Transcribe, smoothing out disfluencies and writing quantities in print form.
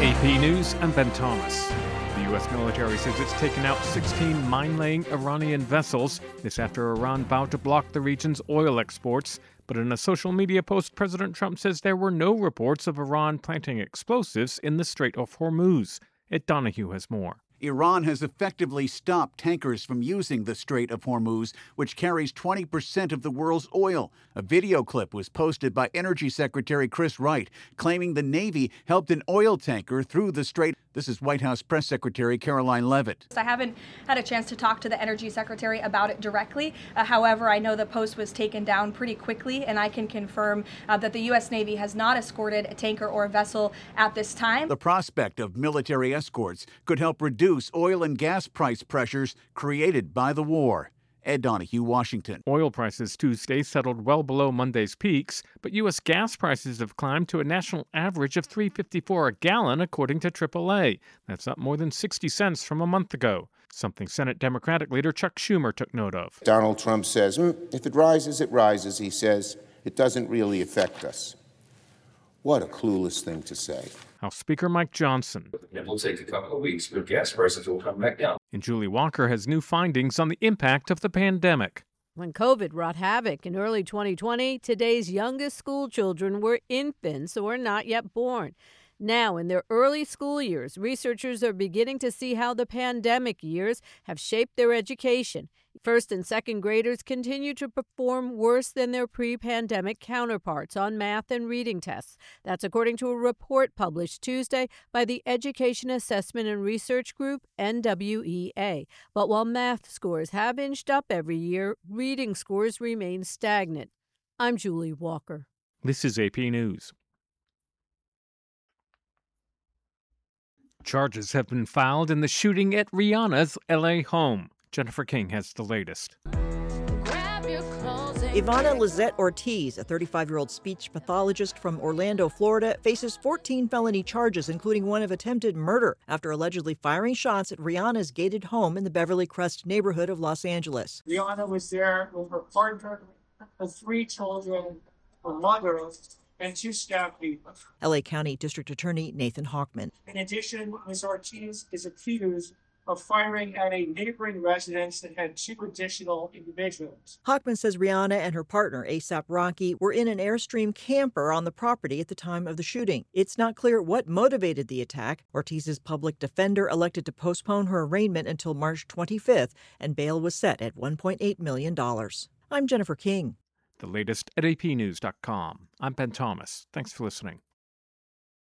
AP News, I'm Ben Thomas. The U.S. military says it's taken out 16 mine-laying Iranian vessels. This after Iran vowed to block the region's oil exports. But in a social media post, President Trump says there were no reports of Iran planting explosives in the Strait of Hormuz. Ed Donahue has more. Iran has effectively stopped tankers from using the Strait of Hormuz, which carries 20% of the world's oil. A video clip was posted by Energy Secretary Chris Wright, claiming the Navy helped an oil tanker through the strait. This is White House Press Secretary Caroline Leavitt. I haven't had a chance to talk to the Energy Secretary about it directly. However, I know the post was taken down pretty quickly, and I can confirm that the U.S. Navy has not escorted a tanker or a vessel at this time. The prospect of military escorts could help reduce oil and gas price pressures created by the war. Ed Donahue, Washington. Oil prices Tuesday settled well below Monday's peaks, but U.S. gas prices have climbed to a national average of $3.54 a gallon, according to AAA. That's up more than 60 cents from a month ago, something Senate Democratic leader Chuck Schumer took note of. Donald Trump says, if it rises, it rises. He says, it doesn't really affect us. What a clueless thing to say. House Speaker Mike Johnson. It will take a couple of weeks, but gas prices will come back down. And Julie Walker has new findings on the impact of the pandemic. When COVID wrought havoc in early 2020, today's youngest school children were infants or not yet born. Now, in their early school years, researchers are beginning to see how the pandemic years have shaped their education. First and second graders continue to perform worse than their pre-pandemic counterparts on math and reading tests. That's according to a report published Tuesday by the Education Assessment and Research Group, NWEA. But while math scores have inched up every year, reading scores remain stagnant. I'm Julie Walker. This is AP News. Charges have been filed in the shooting at Rihanna's L.A. home. Jennifer King has the latest. Ivana Lizette Ortiz, a 35-year-old speech pathologist from Orlando, Florida, faces 14 felony charges, including one of attempted murder, after allegedly firing shots at Rihanna's gated home in the Beverly Crest neighborhood of Los Angeles. Rihanna was there with her partner, her 3 children, her mother, and 2 staff people. L.A. County District Attorney Nathan Hochman. In addition, Ms. Ortiz is accused of firing at a neighboring residence that had 2 additional individuals. Hochman says Rihanna and her partner, ASAP Rocky, were in an Airstream camper on the property at the time of the shooting. It's not clear what motivated the attack. Ortiz's public defender elected to postpone her arraignment until March 25th, and bail was set at $1.8 million. I'm Jennifer King. The latest at apnews.com. I'm Ben Thomas. Thanks for listening.